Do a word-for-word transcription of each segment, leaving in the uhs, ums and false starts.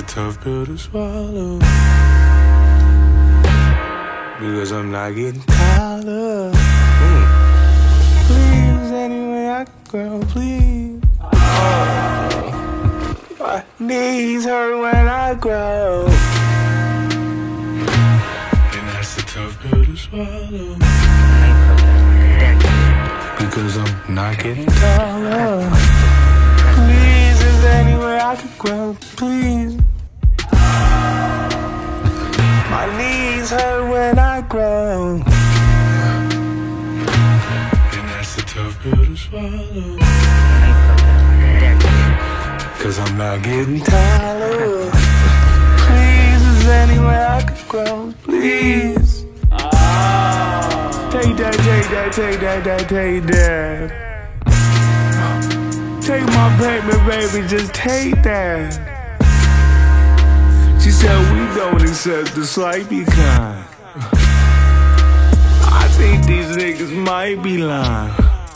tough pill to swallow, because I'm not getting tired of. Mm. Please, anyway I can grow, please. Oh, my knees hurt when I grow, and that's the tough pill to swallow, because I'm not getting taller. Please, is there any way I could grow, please? My knees hurt when I grow, and that's the tough pill to swallow, cause I'm not getting taller. Please, is there any way I could grow, please? Take that, take that, take that, that, take that. Take my baby, baby, just take that. She said we don't accept the slightly kind. I think these niggas might be lying.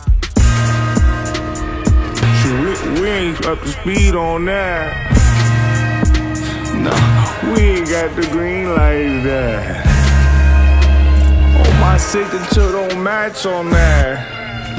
Shit, we, we ain't up to speed on that. No, we ain't got the green like that. Oh, my signature don't match on that.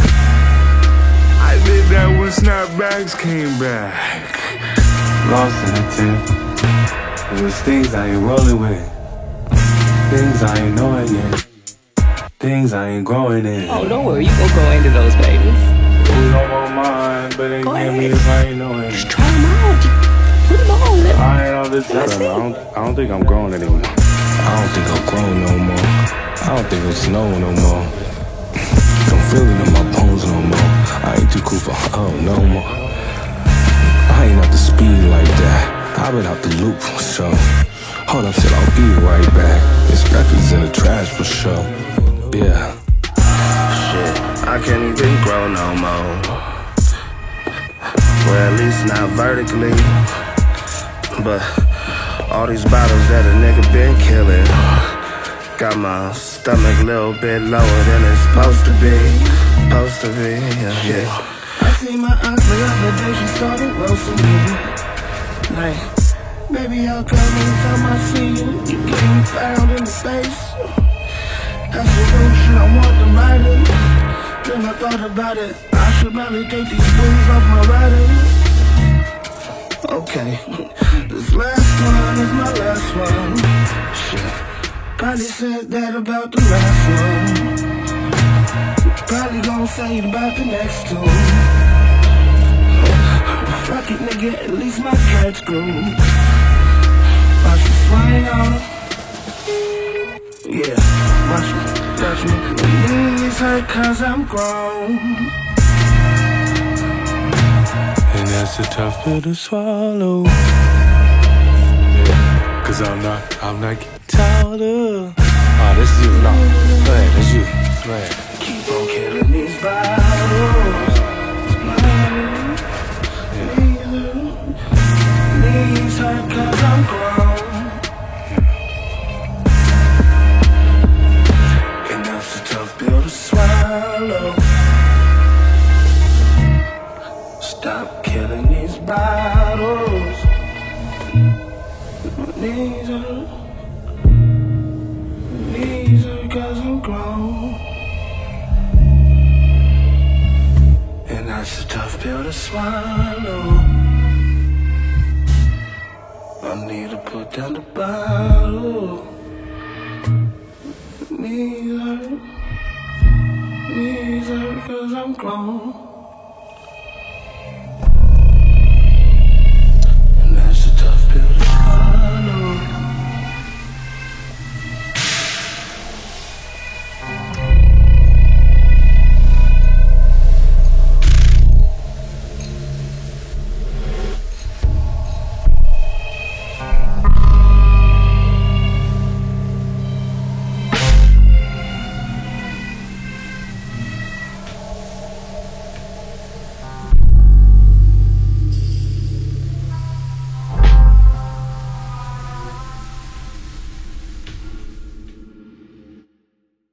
I did that when snapbacks came back. Lost in the tip. It was things I ain't rolling with, things I ain't knowing yet, things I ain't growing in. Oh, don't worry, you gon' go into those babies. We don't want mine, but they give me if I ain't knowing. Just try them out. Put them on. Let I ain't all this time. I don't, I don't think I'm growing anymore. I don't think I'm growing no more. I don't think it's snowing no more. Don't feel it in my bones no more. I ain't too cool for oh no more. I ain't up to speed like that. I've been out the loop for sure. Hold up, shit, I'll be right back. This record's in the trash for sure. Yeah. Shit, I can't even grow no more. Well, at least not vertically. But all these bottles that a nigga been killing got my stomach a little bit lower than it's supposed to be. Supposed to be, yeah, yeah. I see my aunt the other day, she started roasting me. Like, baby, how come every time I see you, you get me found in the space? That's the real shit, I want to write it. Then I thought about it, I should probably take these blues off my writing. Okay, this last one is my last one. Shit, probably said that about the last one. Probably gon' say it about the next two. Fuck it, nigga, at least my cat's grew. Watch me swing on her. Yeah, watch me, watch me. My knees hurt cause I'm grown. And that's a tough pill to swallow, cause I'm not, I'm not getting tired of. Oh, this is you, no, go ahead, that's you, go ahead. Keep on killing these bottles. Knees hurt cause I'm grown. And that's a tough pill to swallow. Stop killing these bottles. My knees hurt. Knees hurt cause I'm grown. And that's a tough pill to swallow. I need to put down the bottle. Knees hurt. Knees hurt cause I'm grown.